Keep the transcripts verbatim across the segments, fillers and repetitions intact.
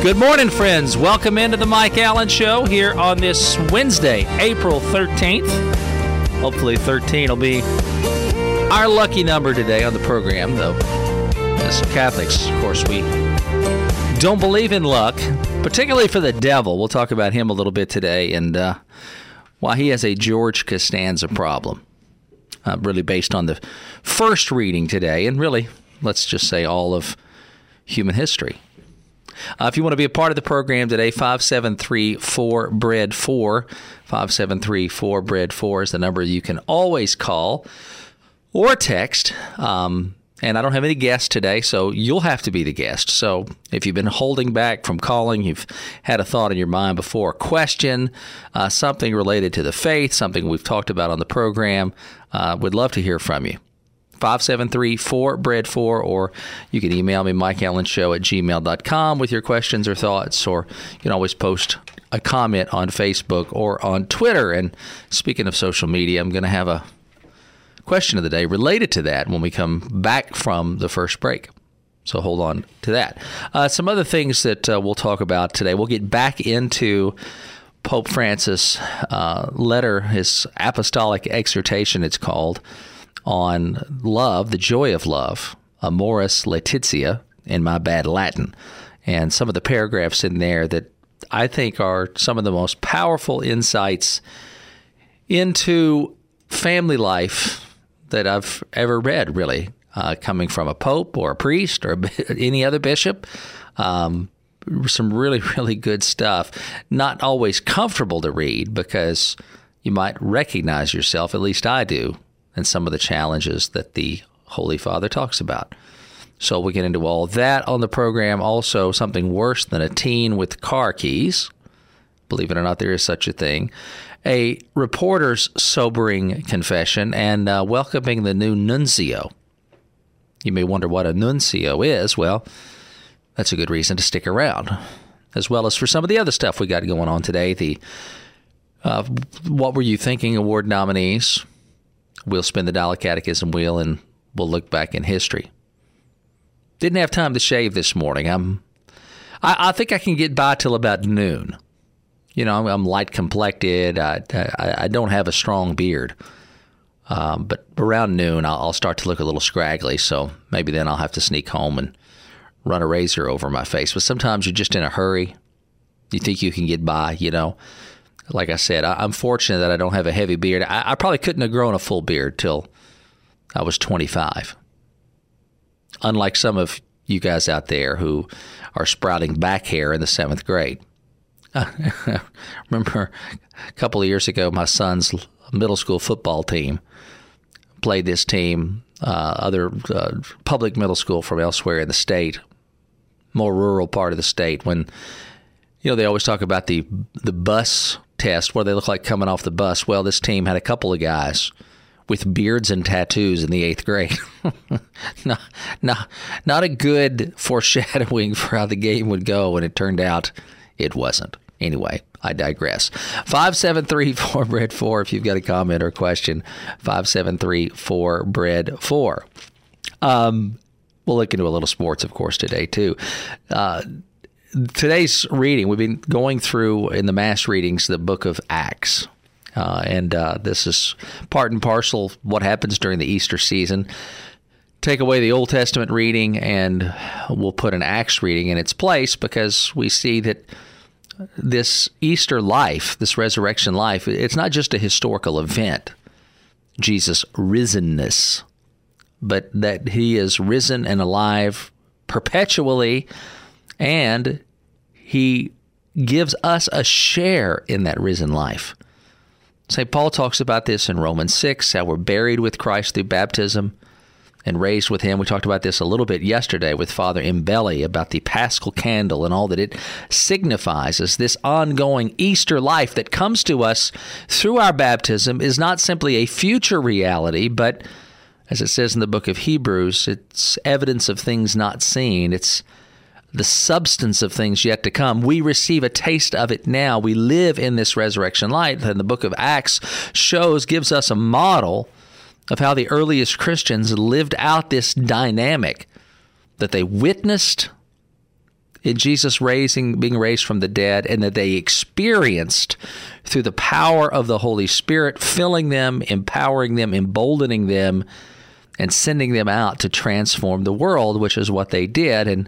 Good morning, friends. Welcome into the Mike Allen Show here on this Wednesday, April thirteenth. Hopefully thirteen will be our lucky number today on the program, though. As Catholics, of course, we don't believe in luck, particularly for the devil. We'll talk about him a little bit today and uh, why he has a George Costanza problem, uh, really based on the first reading today and really, let's just say, all of human history. Uh, if you want to be a part of the program today, five seven three four B R E A D four, five seven three four B R E D four is the number you can always call or text. Um, and I don't have any guests today, so you'll have to be the guest. So if you've been holding back from calling, you've had a thought in your mind before, a question, uh, something related to the faith, something we've talked about on the program, uh, we'd love to hear from you. five seven three four B R E D four, or you can email me, mike allen show at gmail dot com with your questions or thoughts, or you can always post a comment on Facebook or on Twitter. And speaking of social media, I'm going to have a question of the day related to that when we come back from the first break. So hold on to that. Uh, some other things that uh, we'll talk about today. We'll get back into Pope Francis' uh, letter, his apostolic exhortation, it's called, on love, the joy of love, Amoris Laetitia, in my bad Latin, and some of the paragraphs in there that I think are some of the most powerful insights into family life that I've ever read, really, uh, coming from a pope or a priest or any other bishop. Um, some really, really good stuff. Not always comfortable to read because you might recognize yourself, at least I do, and some of the challenges that the Holy Father talks about. So we'll get into all that on the program. Also, something worse than a teen with car keys. Believe it or not, there is such a thing. A reporter's sobering confession, and uh, welcoming the new nuncio. You may wonder what a nuncio is. Well, that's a good reason to stick around, as well as for some of the other stuff we got going on today. The uh, What Were You Thinking award nominees. We'll spin the Dial Catechism wheel, and we'll look back in history. Didn't have time to shave this morning. I'm, I, I think I can get by till about noon. You know, I'm, I'm light complected. I, I, I don't have a strong beard. Um, but around noon, I'll, I'll start to look a little scraggly. So maybe then I'll have to sneak home and run a razor over my face. But sometimes you're just in a hurry. You think you can get by, you know. Like I said, I, I'm fortunate that I don't have a heavy beard. I, I probably couldn't have grown a full beard till I was twenty-five. Unlike some of you guys out there who are sprouting back hair in the seventh grade. I remember a couple of years ago, my son's middle school football team played this team, uh, other uh, public middle school from elsewhere in the state, more rural part of the state, when, you know, they always talk about the the bus test, where they look like coming off the bus. Well, this team had a couple of guys with beards and tattoos in the eighth grade. not, not, not a good foreshadowing for how the game would go, and it turned out it wasn't. Anyway, I digress. five seven three four B R E D four if you've got a comment or question. five seven three four B R E D four. Um, we'll look into a little sports, of course, today, too. Uh, today's reading, we've been going through, in the Mass readings, the book of Acts. Uh, and uh, this is part and parcel of what happens during the Easter season. Take away the Old Testament reading, and we'll put an Acts reading in its place, because we see that this Easter life, this resurrection life, it's not just a historical event, Jesus' risenness, but that he is risen and alive perpetually, and he gives us a share in that risen life. Saint Paul talks about this in Romans six, how we're buried with Christ through baptism and raised with him. We talked about this a little bit yesterday with Father Imbelli about the Paschal candle and all that it signifies as this ongoing Easter life that comes to us through our baptism is not simply a future reality, but as it says in the book of Hebrews, it's evidence of things not seen. It's the substance of things yet to come. We receive a taste of it now. We live in this resurrection light. And the book of Acts shows, gives us a model of how the earliest Christians lived out this dynamic, that they witnessed in Jesus raising, being raised from the dead, and that they experienced through the power of the Holy Spirit, filling them, empowering them, emboldening them, and sending them out to transform the world, which is what they did. And,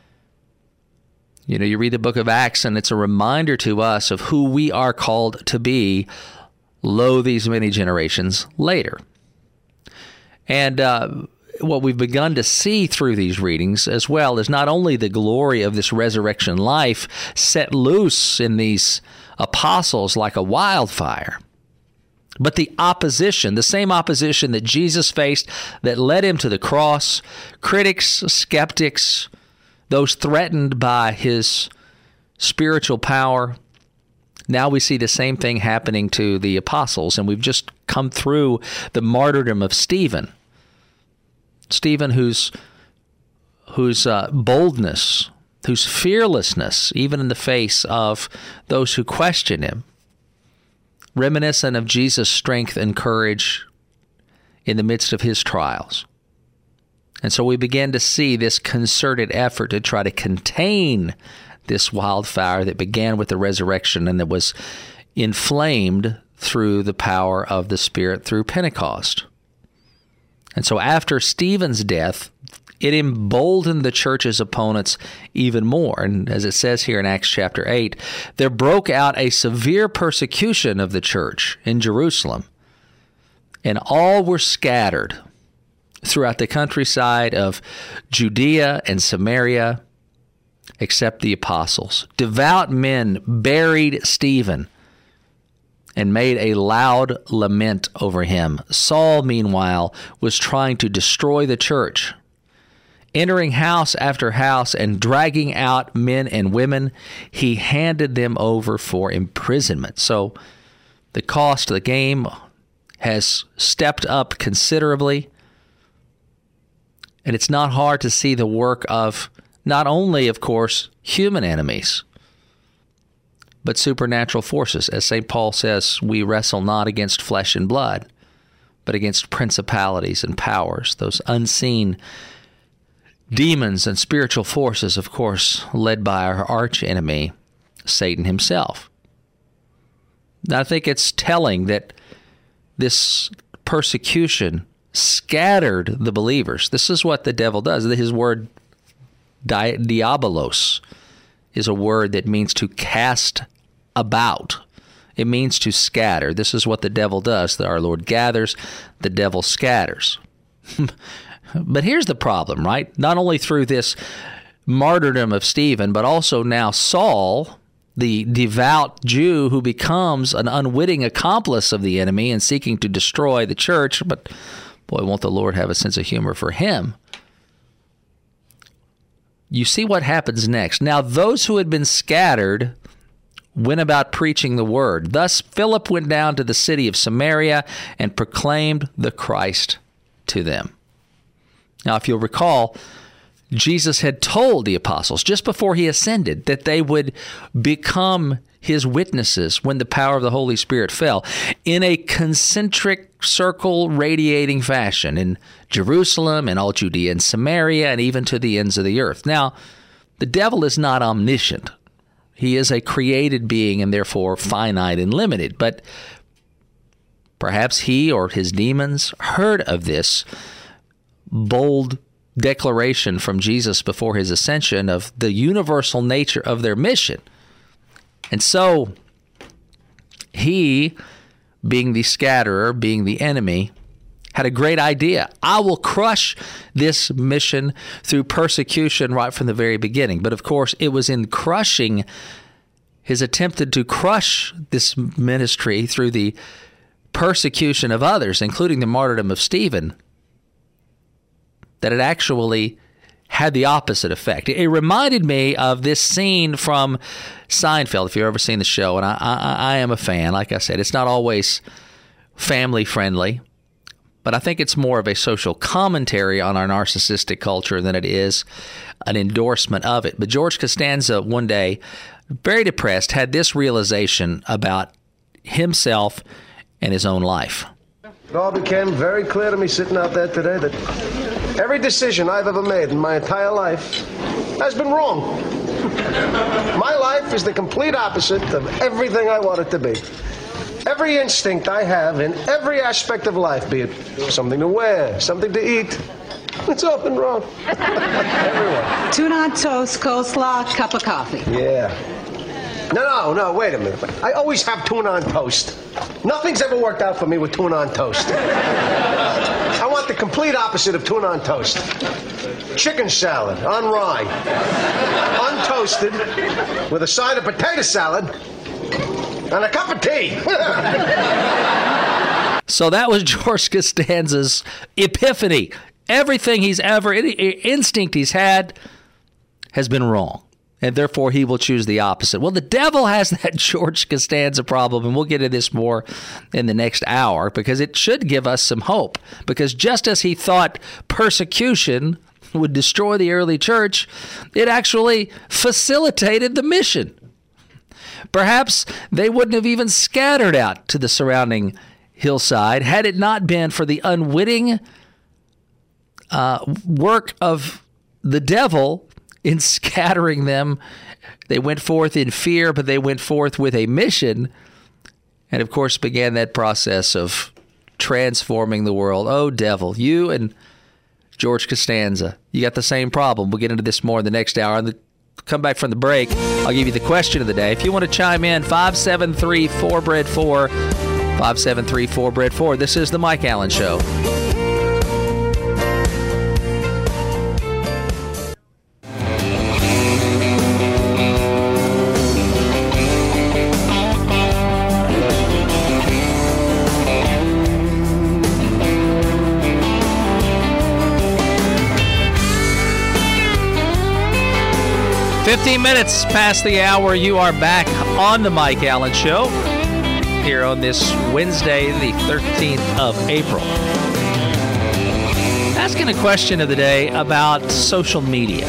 you know, you read the book of Acts, and it's a reminder to us of who we are called to be, lo, these many generations later. And uh, what we've begun to see through these readings as well is not only the glory of this resurrection life set loose in these apostles like a wildfire, but the opposition, the same opposition that Jesus faced that led him to the cross, critics, skeptics, those threatened by his spiritual power. Now we see the same thing happening to the apostles, and we've just come through the martyrdom of Stephen. Stephen, whose whose uh, boldness, whose fearlessness, even in the face of those who question him, reminiscent of Jesus' strength and courage in the midst of his trials. And so we begin to see this concerted effort to try to contain this wildfire that began with the resurrection and that was inflamed through the power of the Spirit through Pentecost. And so after Stephen's death, it emboldened the church's opponents even more. And as it says here in Acts chapter eight, there broke out a severe persecution of the church in Jerusalem, and all were scattered throughout the countryside of Judea and Samaria, except the apostles. Devout men buried Stephen and made a loud lament over him. Saul, meanwhile, was trying to destroy the church, entering house after house and dragging out men and women. He handed them over for imprisonment. So the cost of the game has stepped up considerably. And it's not hard to see the work of not only, of course, human enemies, but supernatural forces. As Saint Paul says, we wrestle not against flesh and blood, but against principalities and powers, those unseen demons and spiritual forces, of course, led by our arch enemy, Satan himself. Now, I think it's telling that this persecution scattered the believers. This is what the devil does. His word di- diabolos is a word that means to cast about. It means to scatter. This is what the devil does. Our Lord gathers, the devil scatters. But here's the problem, right? Not only through this martyrdom of Stephen, but also now Saul, the devout Jew who becomes an unwitting accomplice of the enemy and seeking to destroy the church. But boy, won't the Lord have a sense of humor for him. You see what happens next. Now, those who had been scattered went about preaching the word. Thus, Philip went down to the city of Samaria and proclaimed the Christ to them. Now, if you'll recall, Jesus had told the apostles just before he ascended that they would become his witnesses when the power of the Holy Spirit fell in a concentric circle radiating fashion in Jerusalem and all Judea and Samaria and even to the ends of the earth. Now, the devil is not omniscient. He is a created being and therefore finite and limited. But perhaps he or his demons heard of this bold declaration from Jesus before his ascension of the universal nature of their mission. And so he, being the scatterer, being the enemy, had a great idea. I will crush this mission through persecution right from the very beginning. But of course, it was in crushing, his attempted to crush this ministry through the persecution of others, including the martyrdom of Stephen, that it actually had the opposite effect. It reminded me of this scene from Seinfeld, if you've ever seen the show, and I, I, I am a fan. Like I said, it's not always family-friendly, but I think it's more of a social commentary on our narcissistic culture than it is an endorsement of it. But George Costanza, one day, very depressed, had this realization about himself and his own life. It all became very clear to me sitting out there today that every decision I've ever made in my entire life has been wrong. My life is the complete opposite of everything I want it to be. Every instinct I have in every aspect of life, be it something to wear, something to eat, it's all been wrong. Everyone. Tuna on toast, coleslaw, cup of coffee. Yeah. No, no, no, wait a minute. I always have tuna on toast. Nothing's ever worked out for me with tuna on toast. I want the complete opposite of tuna on toast. Chicken salad on rye, untoasted, with a side of potato salad, and a cup of tea. So that was George Costanza's epiphany. Everything he's ever, any instinct he's had has been wrong. And therefore, he will choose the opposite. Well, the devil has that George Costanza problem, and we'll get into this more in the next hour, because it should give us some hope. Because just as he thought persecution would destroy the early church, it actually facilitated the mission. Perhaps they wouldn't have even scattered out to the surrounding hillside had it not been for the unwitting uh, work of the devil in scattering them. They went forth in fear, but they went forth with a mission, and of course began that process of transforming the world. Oh, devil, you and George Costanza, you got the same problem. We'll get into this more in the next hour. On the come back from the break, I'll give you the question of the day. If you want to chime in, five seven three four bread four, five seven three four bread four. This is the Mike Allen Show. fifteen minutes past the hour, you are back on the Mike Allen Show here on this Wednesday, the thirteenth of April. Asking a question of the day about social media.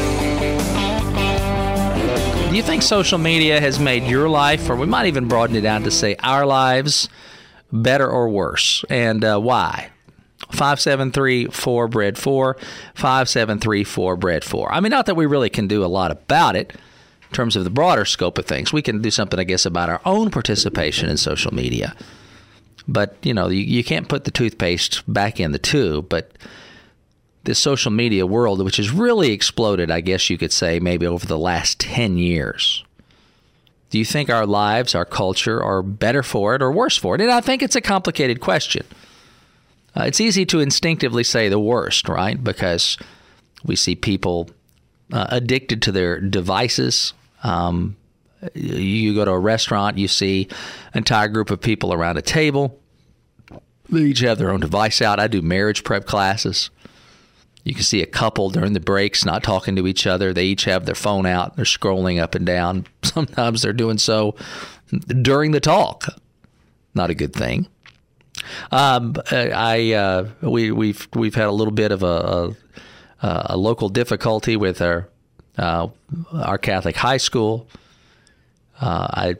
Do you think social media has made your life, or we might even broaden it out to say our lives, better or worse? And uh, why? five seven three four bread four, five seven three four bread four. I mean, not that we really can do a lot about it in terms of the broader scope of things. We can do something, I guess, about our own participation in social media. But, you know, you, you can't put the toothpaste back in the tube. But this social media world, which has really exploded, I guess you could say, maybe over the last ten years. Do you think our lives, our culture are better for it or worse for it? And I think it's a complicated question. Uh, it's easy to instinctively say the worst, right? Because we see people uh, addicted to their devices. Um, you go to a restaurant, you see an entire group of people around a table. They each have their own device out. I do marriage prep classes. You can see a couple during the breaks not talking to each other. They each have their phone out. They're scrolling up and down. Sometimes they're doing so during the talk. Not a good thing. Um, I uh, we we've we've had a little bit of a a, a local difficulty with our uh, our Catholic high school. Uh, I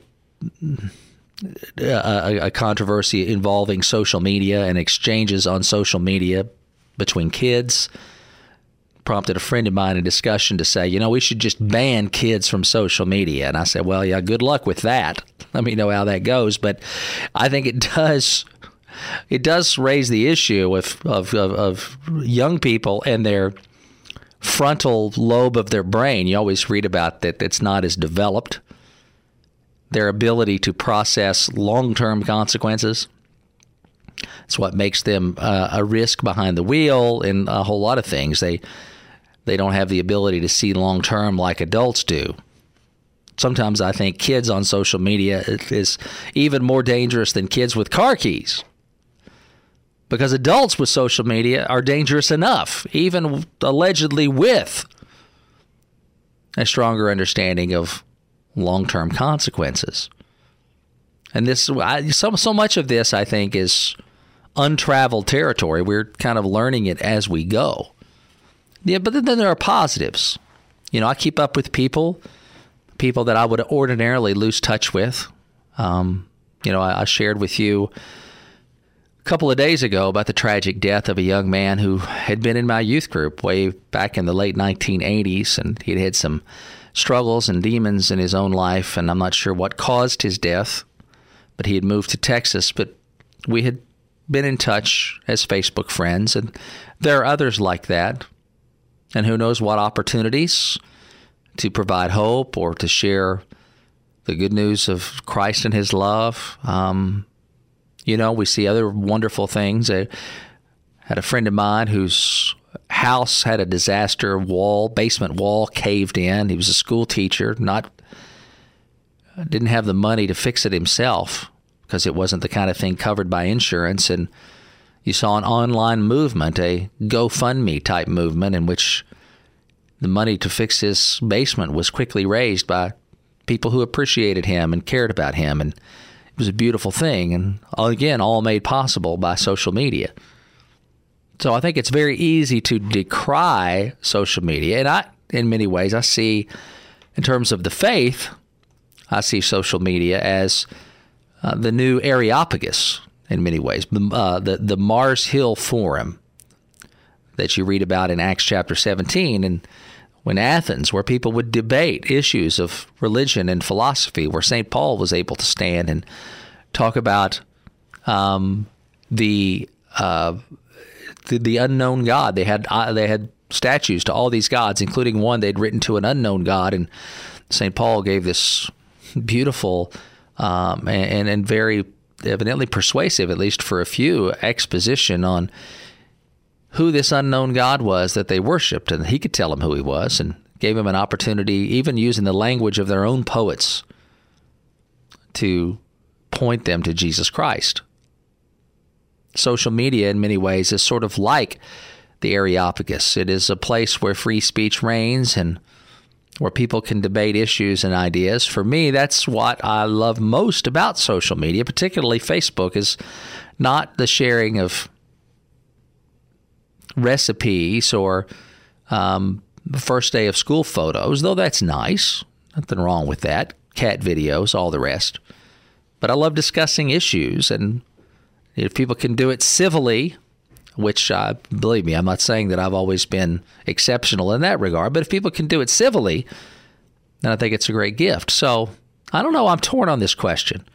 a, a controversy involving social media and exchanges on social media between kids prompted a friend of mine in discussion to say, you know, we should just ban kids from social media. And I said, well, yeah, good luck with that. Let me know how that goes. But I think it does. It does raise the issue of, of, of, of young people and their frontal lobe of their brain. You always read about that it's not as developed. Their ability to process long-term consequences. It's what makes them uh, a risk behind the wheel and a whole lot of things. They they don't have the ability to see long-term like adults do. Sometimes I think kids on social media is even more dangerous than kids with car keys. Because adults with social media are dangerous enough, even allegedly with a stronger understanding of long-term consequences. And this, I, so, so much of this, I think, is untraveled territory. We're kind of learning it as we go. Yeah, but then there are positives. You know, I keep up with people, people that I would ordinarily lose touch with. Um, you know, I, I shared with you couple of days ago about the tragic death of a young man who had been in my youth group way back in the late nineteen eighties, and he'd had some struggles and demons in his own life, and I'm not sure what caused his death, but he had moved to Texas. But we had been in touch as Facebook friends, and there are others like that, and who knows what opportunities to provide hope or to share the good news of Christ and his love. Um, you know, we see other wonderful things. I had a friend of mine whose house had a disaster wall, basement wall caved in. He was a school teacher, not didn't have the money to fix it himself because it wasn't the kind of thing covered by insurance. And you saw an online movement, a GoFundMe type movement, in which the money to fix his basement was quickly raised by people who appreciated him and cared about him. And it was a beautiful thing. And again, all made possible by social media. So I think it's very easy to decry social media. And I, in many ways, I see, in terms of the faith, I see social media as uh, the new Areopagus in many ways. Uh, the, the Mars Hill Forum that you read about in Acts chapter seventeen, and when Athens, where people would debate issues of religion and philosophy, where Saint Paul was able to stand and talk about um, the, uh, the the unknown God. They had uh, they had statues to all these gods, including one they'd written to an unknown God, and Saint Paul gave this beautiful um, and and very evidently persuasive, at least for a few, exposition on who this unknown God was that they worshipped, and he could tell them who he was, and gave them an opportunity, even using the language of their own poets, to point them to Jesus Christ. Social media, in many ways, is sort of like the Areopagus. It is a place where free speech reigns and where people can debate issues and ideas. For me, that's what I love most about social media, particularly Facebook, is not the sharing of recipes or um, first day of school photos, though that's nice. Nothing wrong with that. Cat videos, all the rest. But I love discussing issues, and if people can do it civilly, which, uh, believe me, I'm not saying that I've always been exceptional in that regard, but if people can do it civilly, then I think it's a great gift. So I don't know. I'm torn on this question.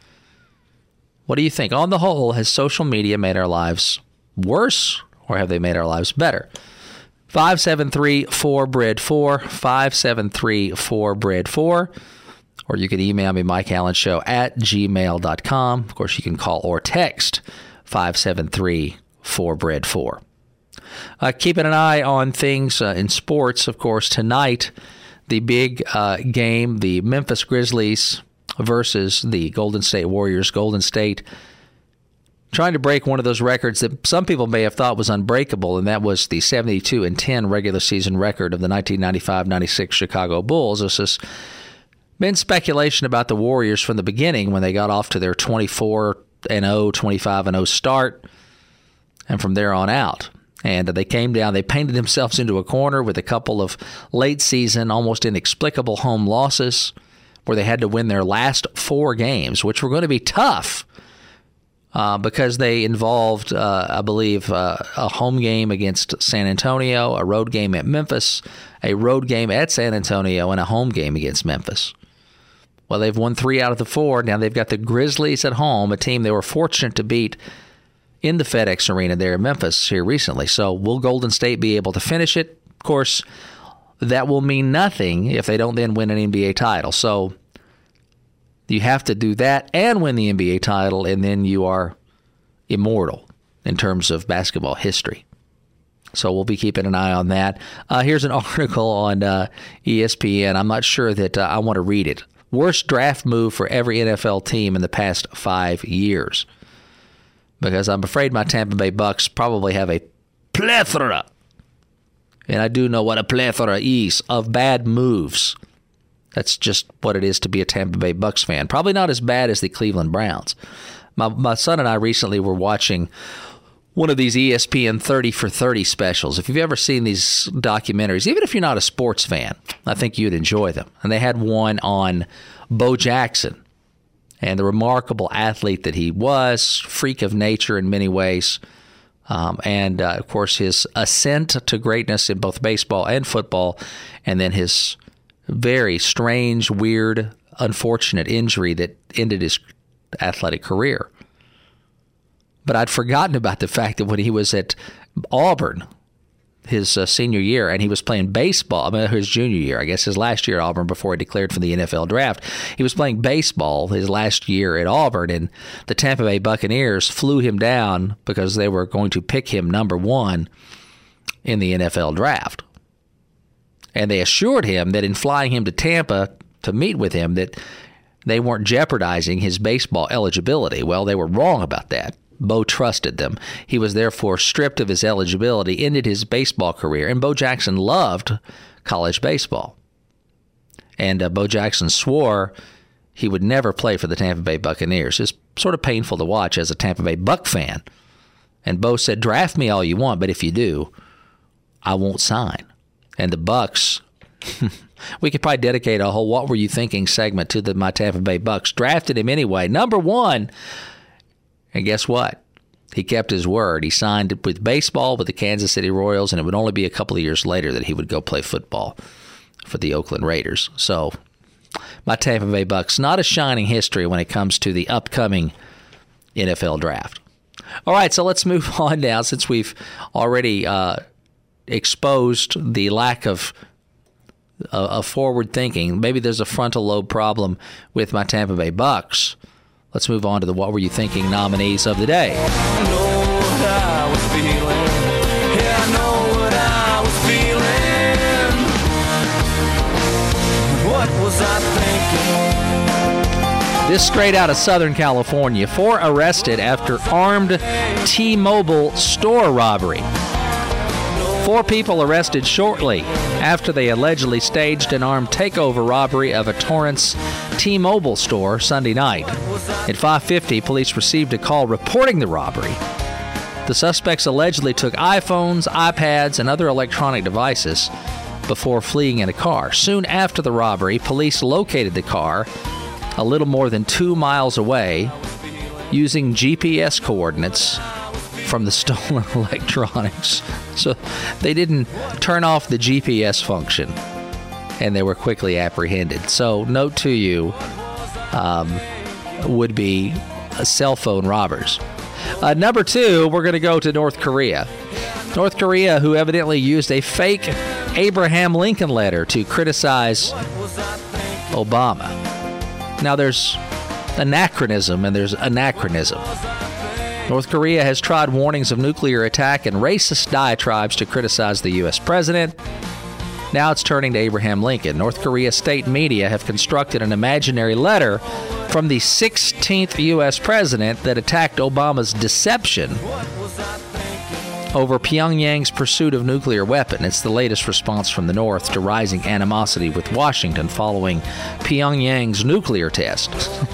What do you think? On the whole, has social media made our lives worse, or have they made our lives better? five seven three four B R E A D four, five seven three four B R E A D four, or you can email me, Mike Allen Show at gmail dot com. Of course, you can call or text five seven three four B R E A D four. Uh, keeping an eye on things uh, in sports, of course, tonight, the big uh, game, the Memphis Grizzlies versus the Golden State Warriors. Golden State trying to break one of those records that some people may have thought was unbreakable, and that was the seventy-two and ten regular season record of the nineteen ninety-five ninety-six Chicago Bulls. This has been speculation about the Warriors from the beginning when they got off to their twenty-four and oh, twenty-five and oh start, and from there on out. And they came down, they painted themselves into a corner with a couple of late season, almost inexplicable home losses where they had to win their last four games, which were going to be tough. Uh, because they involved, uh, I believe, uh, a home game against San Antonio, a road game at Memphis, a road game at San Antonio, and a home game against Memphis. Well, they've won three out of the four. Now they've got the Grizzlies at home, a team they were fortunate to beat in the FedEx Arena there in Memphis here recently. So will Golden State be able to finish it? Of course, that will mean nothing if they don't then win an N B A title. So you have to do that and win the N B A title, and then you are immortal in terms of basketball history. So we'll be keeping an eye on that. Uh, here's an article on uh, E S P N. I'm not sure that uh, I want to read it. Worst draft move for every N F L team in the past five years. Because I'm afraid my Tampa Bay Bucks probably have a plethora, and I do know what a plethora is, of bad moves. That's just what it is to be a Tampa Bay Bucks fan. Probably not as bad as the Cleveland Browns. My my son and I recently were watching one of these E S P N thirty for thirty specials. If you've ever seen these documentaries, even if you're not a sports fan, I think you'd enjoy them. And they had one on Bo Jackson and the remarkable athlete that he was, freak of nature in many ways. Um, and, uh, of course, his ascent to greatness in both baseball and football, and then his very strange, weird, unfortunate injury that ended his athletic career. But I'd forgotten about the fact that when he was at Auburn, his uh, senior year, and he was playing baseball, I mean, his junior year, I guess his last year at Auburn before he declared for the N F L draft, he was playing baseball his last year at Auburn, and the Tampa Bay Buccaneers flew him down because they were going to pick him number one in the N F L draft. And they assured him that in flying him to Tampa to meet with him that they weren't jeopardizing his baseball eligibility. Well, they were wrong about that. Bo trusted them. He was therefore stripped of his eligibility, ended his baseball career, and Bo Jackson loved college baseball. And uh, Bo Jackson swore he would never play for the Tampa Bay Buccaneers. It's sort of painful to watch as a Tampa Bay Buck fan. And Bo said, draft me all you want, but if you do, I won't sign. And the Bucks, we could probably dedicate a whole What Were You Thinking segment to the my Tampa Bay Bucks. Drafted him anyway, number one. And guess what? He kept his word. He signed with baseball with the Kansas City Royals, and it would only be a couple of years later that he would go play football for the Oakland Raiders. So my Tampa Bay Bucks, not a shining history when it comes to the upcoming N F L draft. All right, so let's move on now since we've already uh, exposed the lack of uh, of forward thinking. Maybe there's a frontal lobe problem with my Tampa Bay Bucks. Let's move on to the What Were You Thinking nominees of the day. I know what I was feeling. Yeah, I know what I was feeling. What was I thinking? This straight out of Southern California. Four arrested after armed T-Mobile store robbery. Four people arrested shortly after they allegedly staged an armed takeover robbery of a Torrance T-Mobile store Sunday night. At five fifty, police received a call reporting the robbery. The suspects allegedly took iPhones, iPads, and other electronic devices before fleeing in a car. Soon after the robbery, police located the car a little more than two miles away using G P S coordinates from the stolen electronics. So they didn't turn off the G P S function, and they were quickly apprehended. So note to you, um, would be uh, cell phone robbers. Uh, number two, we're going to go to North Korea. North Korea, who evidently used a fake Abraham Lincoln letter to criticize Obama. Now there's anachronism and there's anachronism. North Korea has tried warnings of nuclear attack and racist diatribes to criticize the U S president. Now it's turning to Abraham Lincoln. North Korea state media have constructed an imaginary letter from the sixteenth U S president that attacked Obama's deception over Pyongyang's pursuit of nuclear weapon. It's the latest response from the North to rising animosity with Washington following Pyongyang's nuclear test.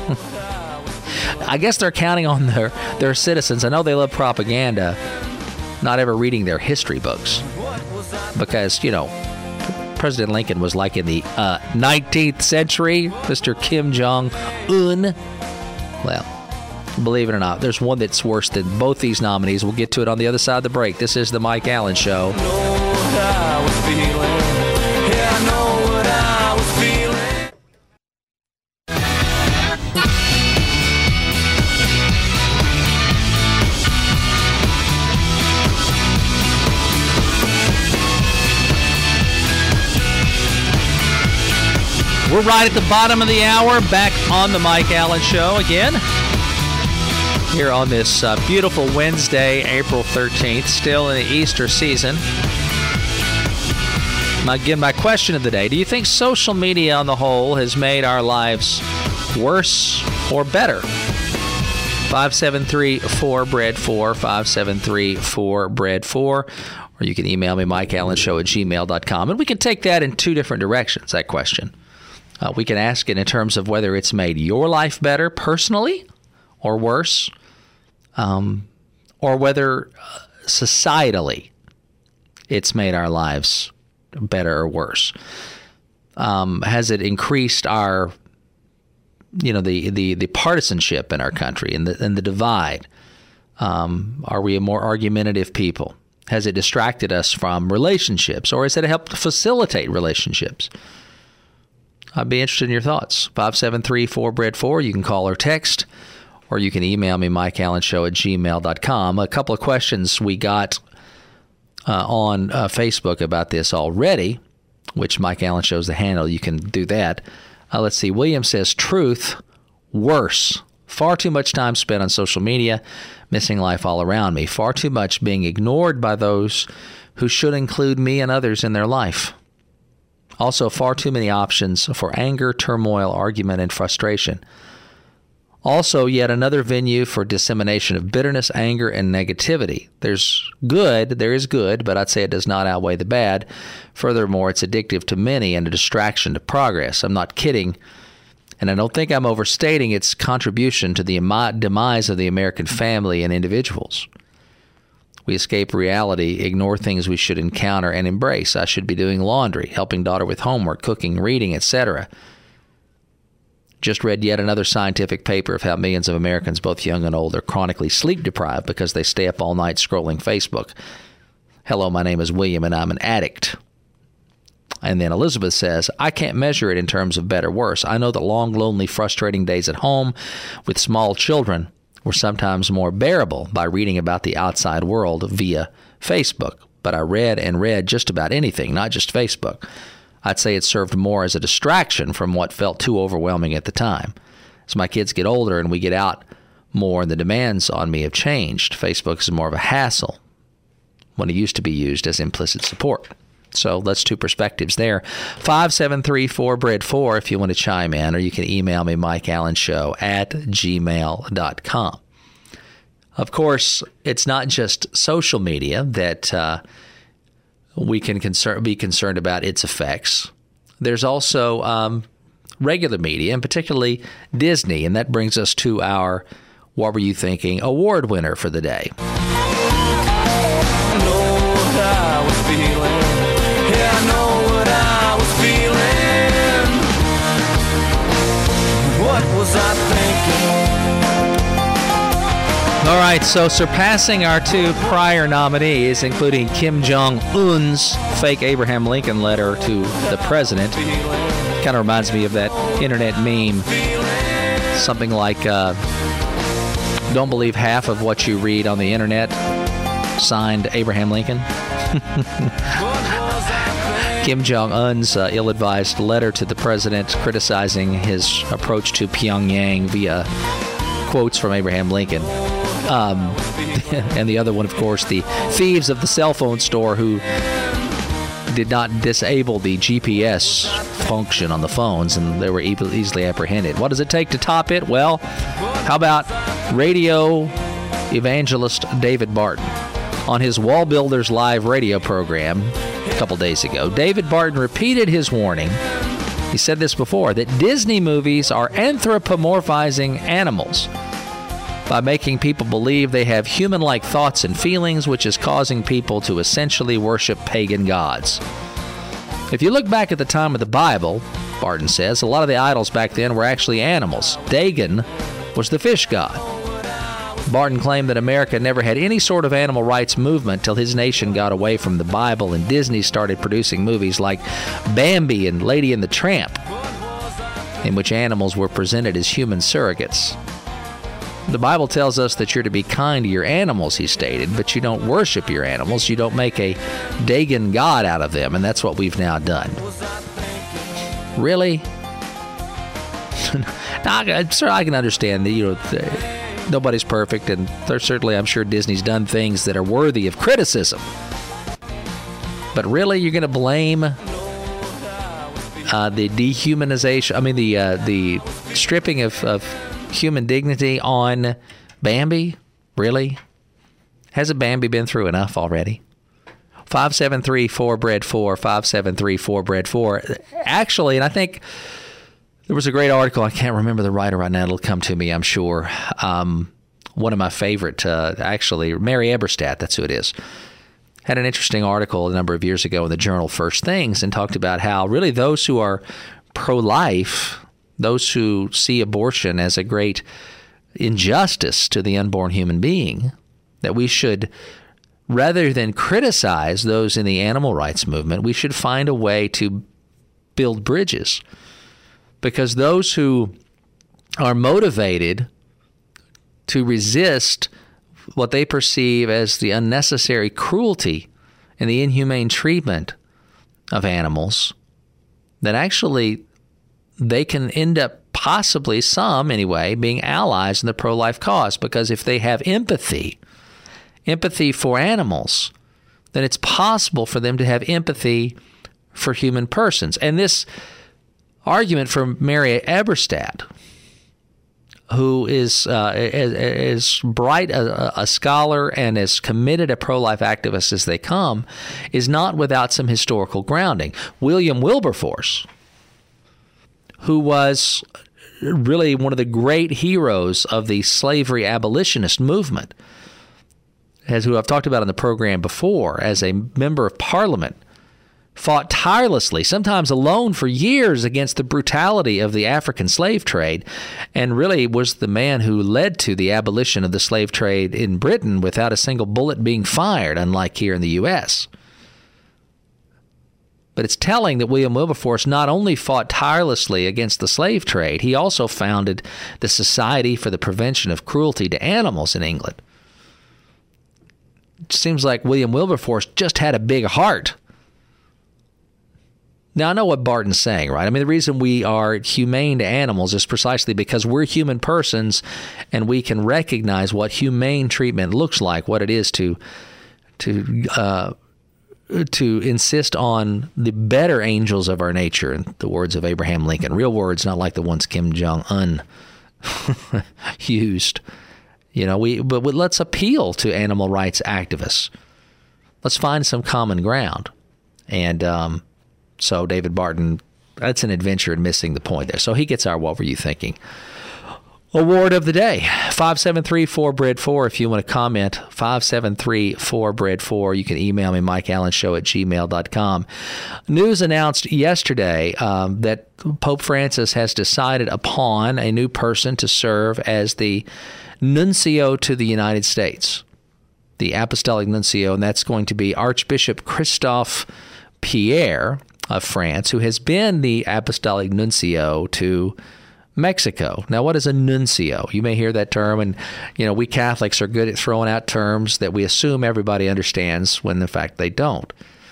I guess they're counting on their, their citizens. I know they love propaganda, not ever reading their history books. Because, you know, President Lincoln was like in the uh, nineteenth century, Mister Kim Jong-un. Well, believe it or not, there's one that's worse than both these nominees. We'll get to it on the other side of the break. This is the Mike Allen Show. I know what I was feeling. Yeah, I know what I was feeling. We're right at the bottom of the hour, back on the Mike Allen Show again. Here on this uh, beautiful Wednesday, April thirteenth, still in the Easter season. Again, my question of the day, do you think social media on the whole has made our lives worse or better? five seven three four B R E A D four, five seven three four B R E A D four, or you can email me, mike allen show at gmail dot com. And we can take that in two different directions, that question. Uh, we can ask it in terms of whether it's made your life better personally or worse, um, or whether uh, societally it's made our lives better or worse. Um, has it increased our you know, the, the, the partisanship in our country and the, and the divide? Um, are we a more argumentative people? Has it distracted us from relationships, or has it helped facilitate relationships? I'd be interested in your thoughts. five seven three four B R E A D four. You can call or text, or you can email me, mike allen show at gmail dot com. A couple of questions we got uh, on uh, Facebook about this already, which Mike Allen Show is the handle. You can do that. Uh, let's see. William says, truth, worse. Far too much time spent on social media, missing life all around me. Far too much being ignored by those who should include me and others in their life. Also, far too many options for anger, turmoil, argument, and frustration. Also, yet another venue for dissemination of bitterness, anger, and negativity. There's good, there is good, but I'd say it does not outweigh the bad. Furthermore, it's addictive to many and a distraction to progress. I'm not kidding, and I don't think I'm overstating its contribution to the demise of the American family and individuals. We escape reality, ignore things we should encounter and embrace. I should be doing laundry, helping daughter with homework, cooking, reading, et cetera. Just read yet another scientific paper of how millions of Americans, both young and old, are chronically sleep deprived because they stay up all night scrolling Facebook. Hello, my name is William, and I'm an addict. And then Elizabeth says, I can't measure it in terms of better or worse. I know that long, lonely, frustrating days at home with small children were sometimes more bearable by reading about the outside world via Facebook. But I read and read just about anything, not just Facebook. I'd say it served more as a distraction from what felt too overwhelming at the time. As my kids get older and we get out more and the demands on me have changed, Facebook is more of a hassle when it used to be used as implicit support. So that's two perspectives there. five seven three four B R E A D four if you want to chime in, or you can email me, mike allen show at gmail dot com. Of course, it's not just social media that uh, we can concern, be concerned about its effects. There's also um, regular media, and particularly Disney, and that brings us to our What Were You Thinking award winner for the day. I know what I was feeling. Yeah, I know what I was feeling. What was I thinking? All right, so surpassing our two prior nominees, including Kim Jong-un's fake Abraham Lincoln letter to the president, kind of reminds me of that internet meme, something like, uh, don't believe half of what you read on the internet, signed Abraham Lincoln. Kim Jong-un's uh, ill-advised letter to the president criticizing his approach to Pyongyang via quotes from Abraham Lincoln. Um, and the other one, of course, the thieves of the cell phone store who did not disable the G P S function on the phones, and they were e- easily apprehended. What does it take to top it? Well, how about radio evangelist David Barton? On his Wall Builders Live radio program a couple days ago, David Barton repeated his warning. He said this before, that Disney movies are anthropomorphizing animals by making people believe they have human-like thoughts and feelings, which is causing people to essentially worship pagan gods. If you look back at the time of the Bible, Barton says, a lot of the idols back then were actually animals. Dagon was the fish god. Barton claimed that America never had any sort of animal rights movement till his nation got away from the Bible and Disney started producing movies like Bambi and Lady and the Tramp, in which animals were presented as human surrogates. The Bible tells us that you're to be kind to your animals, he stated, but you don't worship your animals. You don't make a Dagon god out of them, and that's what we've now done. Really? Now, I'm sure I can understand that, you know, the, nobody's perfect, and there's certainly, I'm sure Disney's done things that are worthy of criticism. But really, you're going to blame uh, the dehumanization, I mean, the uh, the stripping of, of human dignity on Bambi? Really? Hasn't Bambi been through enough already? five seven three four B R E A D four, five seven three four B R E A D four. Actually, and I think there was a great article, I can't remember the writer right now, it'll come to me, I'm sure. Um, one of my favorite, uh, actually, Mary Eberstadt, that's who it is, had an interesting article a number of years ago in the journal First Things and talked about how really those who are pro-life those who see abortion as a great injustice to the unborn human being, that we should, rather than criticize those in the animal rights movement, we should find a way to build bridges. Because those who are motivated to resist what they perceive as the unnecessary cruelty and the inhumane treatment of animals, that actually they can end up, possibly some anyway, being allies in the pro-life cause. Because if they have empathy, empathy for animals, then it's possible for them to have empathy for human persons. And this argument from Mary Eberstadt, who is uh, as, as bright a, a scholar and as committed a pro-life activist as they come, is not without some historical grounding. William Wilberforce, who was really one of the great heroes of the slavery abolitionist movement, as who I've talked about in the program before, as a member of Parliament, fought tirelessly, sometimes alone for years, against the brutality of the African slave trade, and really was the man who led to the abolition of the slave trade in Britain without a single bullet being fired, unlike here in the U S But it's telling that William Wilberforce not only fought tirelessly against the slave trade, he also founded the Society for the Prevention of Cruelty to Animals in England. It seems like William Wilberforce just had a big heart. Now, I know what Barton's saying, right? I mean, the reason we are humane to animals is precisely because we're human persons and we can recognize what humane treatment looks like, what it is to to uh, to insist on the better angels of our nature, in the words of Abraham Lincoln. Real words, not like the ones Kim Jong-un used. You know, we but let's appeal to animal rights activists. Let's find some common ground. And um So David Barton, that's an adventure in missing the point there. So he gets our What Were You Thinking award of the day. five seven three four B R E A D four if you want to comment. five seven three four B R E A D four. You can email me, mike allen show at gmail dot com. News announced yesterday um, that Pope Francis has decided upon a new person to serve as the nuncio to the United States, the apostolic nuncio, and that's going to be Archbishop Christophe Pierre of France, who has been the apostolic nuncio to Mexico. Now, what is a nuncio? You may hear that term, and you know we Catholics are good at throwing out terms that we assume everybody understands when in fact they don't.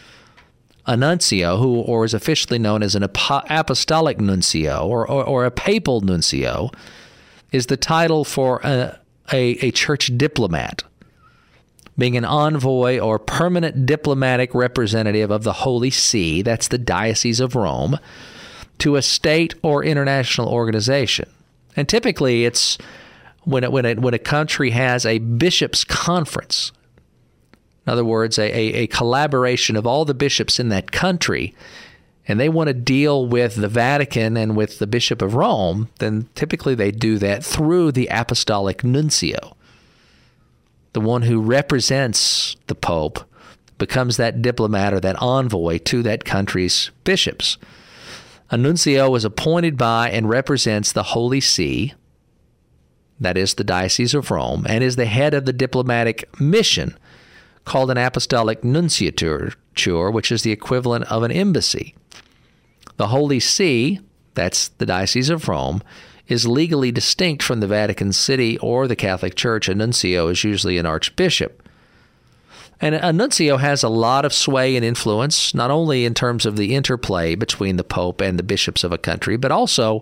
A nuncio, who or is officially known as an apostolic nuncio or, or, or a papal nuncio, is the title for a, a, a church diplomat, being an envoy or permanent diplomatic representative of the Holy See, that's the Diocese of Rome, to a state or international organization. And typically it's when it, when, it, when a country has a bishops' conference, in other words, a, a, a collaboration of all the bishops in that country, and they want to deal with the Vatican and with the Bishop of Rome, then typically they do that through the apostolic nuncio. The one who represents the Pope becomes that diplomat or that envoy to that country's bishops. A nuncio is appointed by and represents the Holy See, that is the Diocese of Rome, and is the head of the diplomatic mission called an apostolic nunciature, which is the equivalent of an embassy. The Holy See, that's the Diocese of Rome, is legally distinct from the Vatican City or the Catholic Church. A nuncio is usually an archbishop. And a nuncio has a lot of sway and influence, not only in terms of the interplay between the Pope and the bishops of a country, but also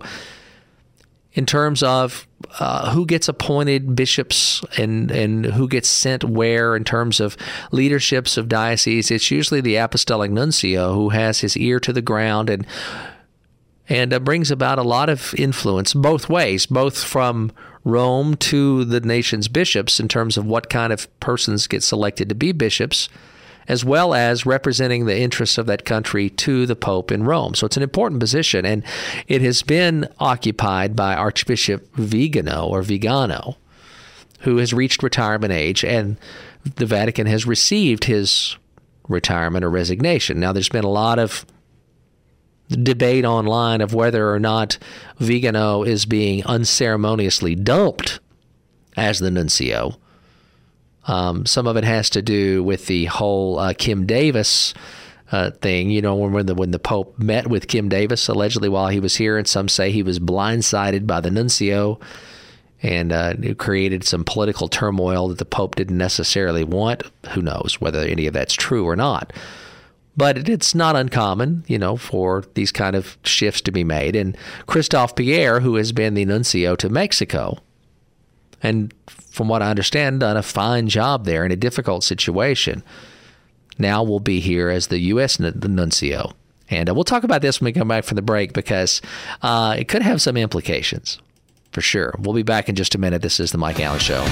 in terms of uh, who gets appointed bishops and, and who gets sent where in terms of leaderships of dioceses. It's usually the apostolic nuncio who has his ear to the ground and and uh, brings about a lot of influence both ways, both from Rome to the nation's bishops in terms of what kind of persons get selected to be bishops, as well as representing the interests of that country to the Pope in Rome. So it's an important position, and it has been occupied by Archbishop Vigano or Vigano, who has reached retirement age, and the Vatican has received his retirement or resignation. Now, there's been a lot of debate online of whether or not Vigano is being unceremoniously dumped as the nuncio. Um, some of it has to do with the whole uh, Kim Davis uh, thing. You know, when the when the Pope met with Kim Davis allegedly while he was here, and some say he was blindsided by the nuncio, and uh, it created some political turmoil that the Pope didn't necessarily want. Who knows whether any of that's true or not? But it's not uncommon, you know, for these kind of shifts to be made. And Christophe Pierre, who has been the nuncio to Mexico, and from what I understand, done a fine job there in a difficult situation, now will be here as the U S nuncio. And uh, we'll talk about this when we come back from the break, because uh, it could have some implications, for sure. We'll be back in just a minute. This is the Mike Allen Show.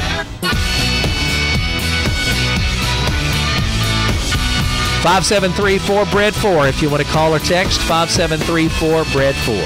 five seven three four B R E A D four if you want to call or text, five seven three four B R E D four.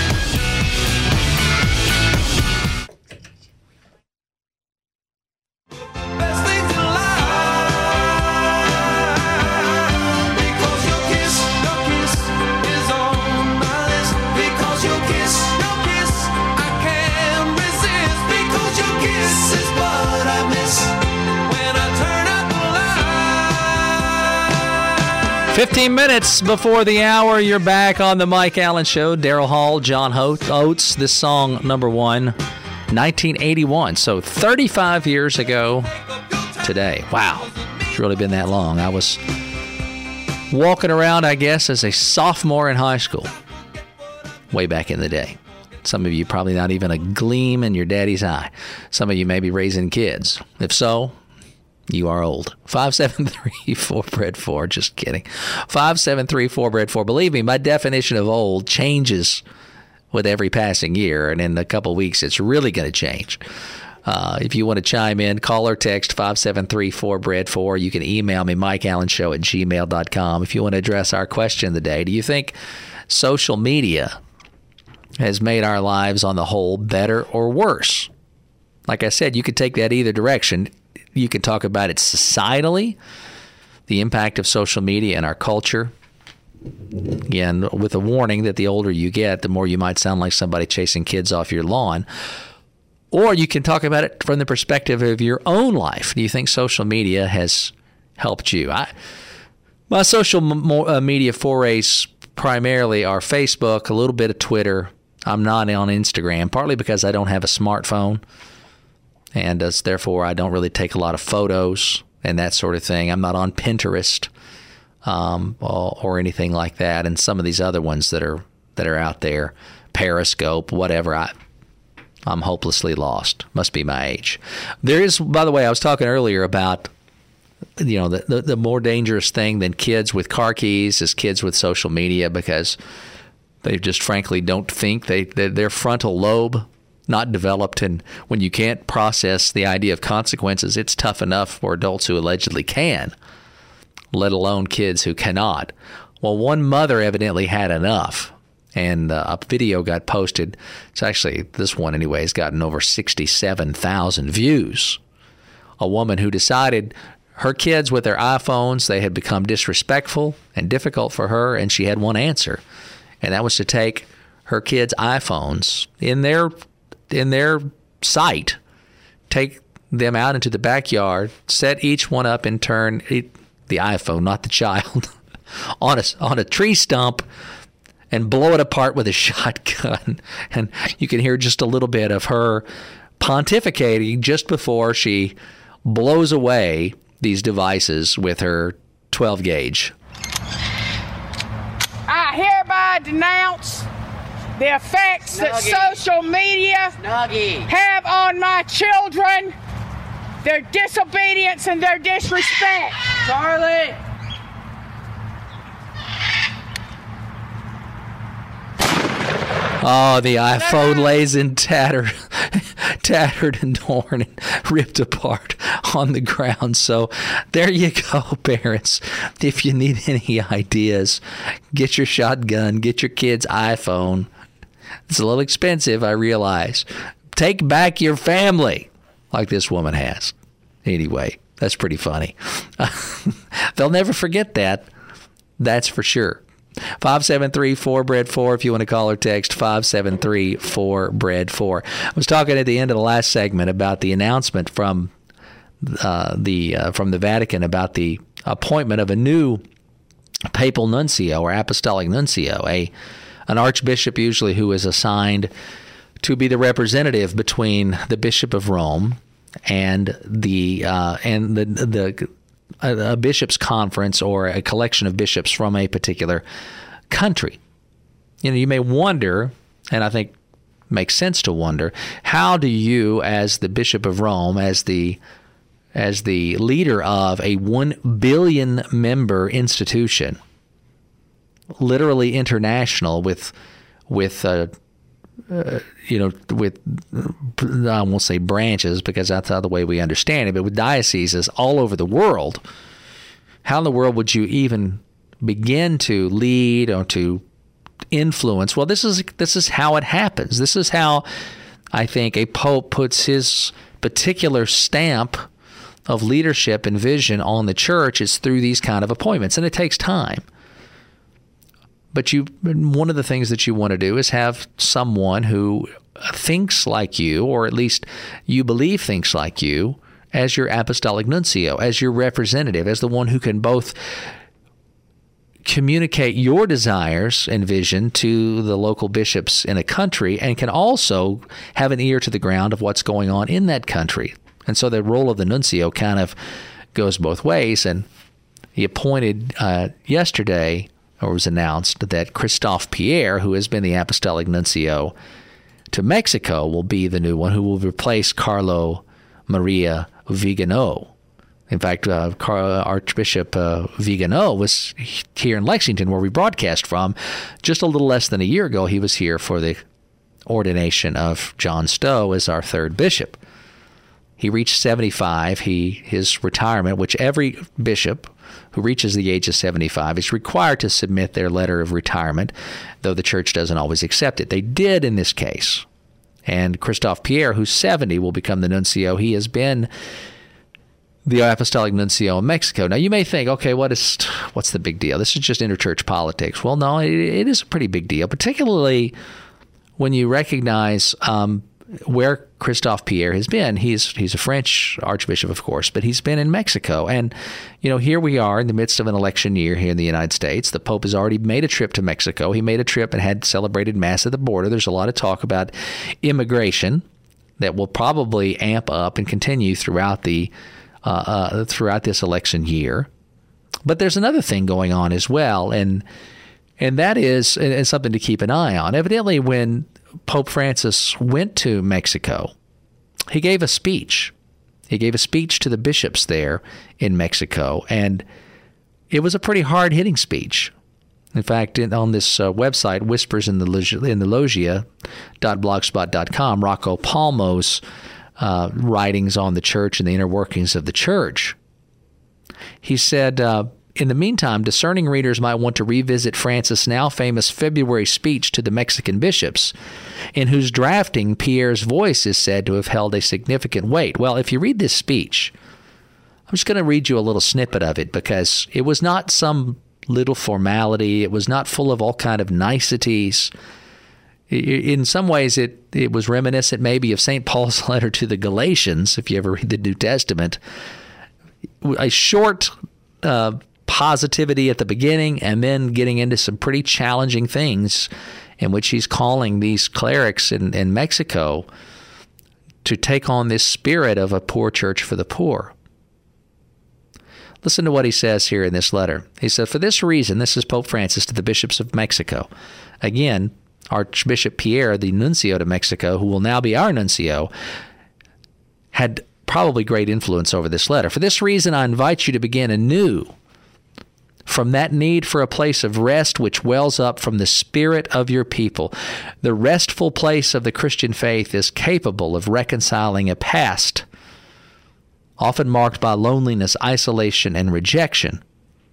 fifteen minutes before the hour, you're back on the Mike Allen Show. Daryl Hall, John Oates, this song, number one, nineteen eighty-one. So thirty-five years ago today. Wow, it's really been that long. I was walking around, I guess, as a sophomore in high school way back in the day. Some of you probably not even a gleam in your daddy's eye. Some of you may be raising kids. If so, you are old. five seven three four B R E D four. Just kidding. five seven three four B R E D four. Believe me, my definition of old changes with every passing year, and in a couple weeks, it's really going to change. Uh, if you want to chime in, call or text five seven three four B R E D four. You can email me, mike allen show at gmail dot com. If you want to address our question of the day, do you think social media has made our lives on the whole better or worse? Like I said, you could take that either direction. You can talk about it societally, the impact of social media in our culture. Again, with a warning that the older you get, the more you might sound like somebody chasing kids off your lawn. Or you can talk about it from the perspective of your own life. Do you think social media has helped you? I, my social media forays primarily are Facebook, a little bit of Twitter. I'm not on Instagram, partly because I don't have a smartphone. And as, therefore, I don't really take a lot of photos and that sort of thing. I'm not on Pinterest um, or, or anything like that. And some of these other ones that are that are out there, Periscope, whatever, I, I'm hopelessly lost. Must be my age. There is, by the way, I was talking earlier about, you know, the, the, the more dangerous thing than kids with car keys is kids with social media, because they just frankly don't think. They, they their frontal lobe not developed, and when you can't process the idea of consequences, it's tough enough for adults who allegedly can, let alone kids who cannot. Well, one mother evidently had enough, and uh, a video got posted. It's actually, this one anyway, has gotten over sixty-seven thousand views. A woman who decided her kids with their iPhones, they had become disrespectful and difficult for her, and she had one answer, and that was to take her kids' iPhones in their in their sight, take them out into the backyard, set each one up in turn, the iPhone, not the child, on a, on a tree stump, and blow it apart with a shotgun. And you can hear just a little bit of her pontificating just before she blows away these devices with her twelve gauge. I hereby denounce the effects Snuggie. that social media Snuggie. have on my children, their disobedience and their disrespect. Charlie! Oh, the iPhone lays in tatter, tattered and torn and ripped apart on the ground. So there you go, parents. If you need any ideas, get your shotgun, get your kid's iPhone. It's a little expensive, I realize. Take back your family, like this woman has. Anyway, that's pretty funny. They'll never forget that. That's for sure. five seven three four bread four if you want to call or text five seven three four bread four. I was talking at the end of the last segment about the announcement from uh, the uh, from the Vatican about the appointment of a new papal nuncio or apostolic nuncio, a an archbishop usually who is assigned to be the representative between the Bishop of Rome and the uh, and the the a, a bishop's conference or a collection of bishops from a particular country. You know, you may wonder, and I think makes sense to wonder, how do you, as the Bishop of Rome, as the as the leader of a one billion member institution, literally international, with with uh, uh, you know with I won't say branches because that's not the way we understand it, but with dioceses all over the world, how in the world would you even begin to lead or to influence? Well, this is this is how it happens. This is how I think a pope puts his particular stamp of leadership and vision on the church is through these kind of appointments, and it takes time. But you, one of the things that you want to do is have someone who thinks like you, or at least you believe thinks like you, as your apostolic nuncio, as your representative, as the one who can both communicate your desires and vision to the local bishops in a country and can also have an ear to the ground of what's going on in that country. And so the role of the nuncio kind of goes both ways. And he appointed uh, yesterday, or was announced, that Christophe Pierre, who has been the apostolic nuncio to Mexico, will be the new one who will replace Carlo Maria Vigano. In fact, uh, Archbishop uh, Vigano was here in Lexington, where we broadcast from. Just a little less than a year ago, he was here for the ordination of John Stowe as our third bishop. He reached seventy-five. He his retirement, which every bishop who reaches the age of seventy-five is required to submit their letter of retirement, though the church doesn't always accept it. They did in this case. And Christophe Pierre, who's seventy, will become the nuncio. He has been the apostolic nuncio in Mexico. Now, you may think, okay, what is what's the big deal? This is just interchurch politics. Well, no, it, it is a pretty big deal, particularly when you recognize um, where Christophe Pierre has been. He's he's a French archbishop, of course, but he's been in Mexico. And, you know, here we are in the midst of an election year here in the United States. The Pope has already made a trip to Mexico. He made a trip and had celebrated Mass at the border. There's a lot of talk about immigration that will probably amp up and continue throughout the uh, uh, throughout this election year. But there's another thing going on as well, and and that is and something to keep an eye on. Evidently, when Pope Francis went to Mexico, he gave a speech. He gave a speech to the bishops there in Mexico, and it was a pretty hard-hitting speech. In fact, in, on this uh, website, Whispers in the Loggia, in the Loggia dot blogspot dot com, Rocco Palmo's uh, writings on the church and the inner workings of the church, he said, uh, in the meantime, discerning readers might want to revisit Francis' now famous February speech to the Mexican bishops, in whose drafting Pierre's voice is said to have held a significant weight. Well, if you read this speech, I'm just going to read you a little snippet of it, because it was not some little formality. It was not full of all kind of niceties. In some ways, it, it was reminiscent maybe of Saint Paul's letter to the Galatians, if you ever read the New Testament. A short uh, positivity at the beginning, and then getting into some pretty challenging things in which he's calling these clerics in, in Mexico to take on this spirit of a poor church for the poor. Listen to what he says here in this letter. He said, for this reason, this is Pope Francis to the bishops of Mexico. Again, Archbishop Pierre, the nuncio to Mexico, who will now be our nuncio, had probably great influence over this letter. For this reason, I invite you to begin anew from that need for a place of rest which wells up from the spirit of your people. The restful place of the Christian faith is capable of reconciling a past often marked by loneliness, isolation, and rejection,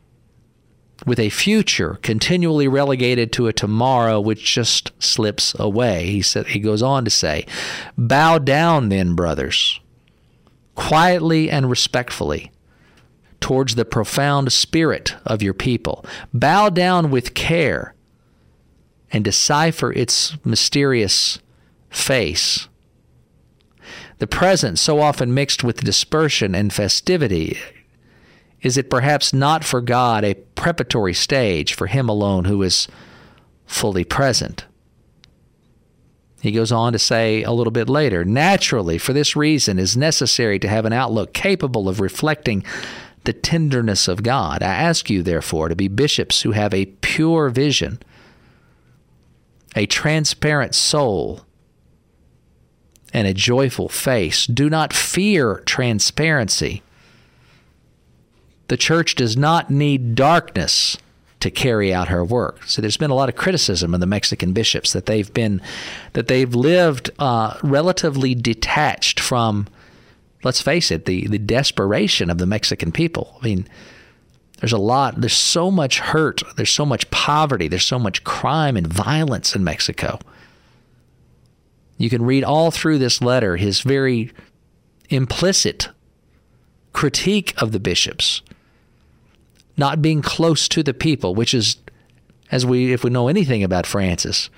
with a future continually relegated to a tomorrow which just slips away. He said, he goes on to say, bow down then, brothers, quietly and respectfully, towards the profound spirit of your people. Bow down with care and decipher its mysterious face. The present, so often mixed with dispersion and festivity, is it perhaps not for God a preparatory stage for Him alone who is fully present? He goes on to say a little bit later, naturally, for this reason, it is necessary to have an outlook capable of reflecting the tenderness of God. I ask you, therefore, to be bishops who have a pure vision, a transparent soul, and a joyful face. Do not fear transparency. The church does not need darkness to carry out her work. So there's been a lot of criticism of the Mexican bishops that they've been, that they've lived uh, relatively detached from, let's face it, the, the desperation of the Mexican people. I mean, there's a lot, there's so much hurt, there's so much poverty, there's so much crime and violence in Mexico. You can read all through this letter his very implicit critique of the bishops not being close to the people, which is, as we, if we know anything about Francis,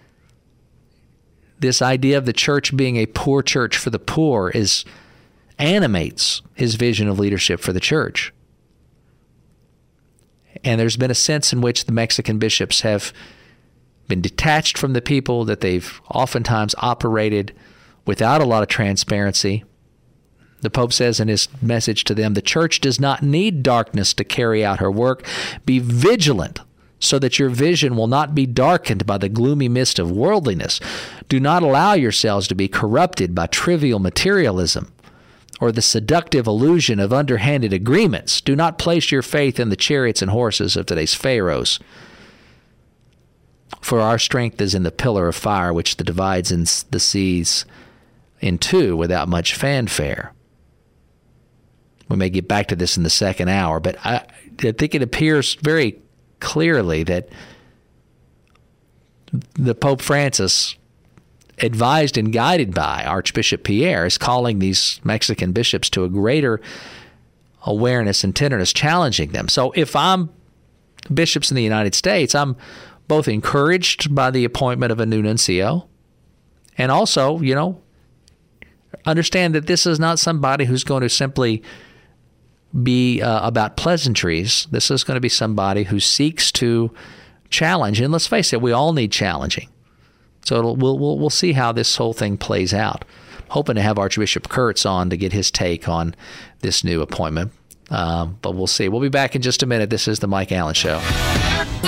this idea of the church being a poor church for the poor is animates his vision of leadership for the church. And there's been a sense in which the Mexican bishops have been detached from the people, that they've oftentimes operated without a lot of transparency. The Pope says in his message to them, the church does not need darkness to carry out her work. Be vigilant so that your vision will not be darkened by the gloomy mist of worldliness. Do not allow yourselves to be corrupted by trivial materialism or the seductive illusion of underhanded agreements. Do not place your faith in the chariots and horses of today's pharaohs. For our strength is in the pillar of fire which divides the seas in two without much fanfare. We may get back to this in the second hour, but I, I think it appears very clearly that the Pope Francis, advised and guided by Archbishop Pierre, is calling these Mexican bishops to a greater awareness and tenderness, challenging them. So if I'm bishops in the United States, I'm both encouraged by the appointment of a new nuncio and also, you know, understand that this is not somebody who's going to simply be uh, about pleasantries. This is going to be somebody who seeks to challenge. And let's face it, we all need challenging. So it'll, we'll, we'll we'll see how this whole thing plays out. Hoping to have Archbishop Kurtz on to get his take on this new appointment. Um, but we'll see. We'll be back in just a minute. This is the Mike Allen Show.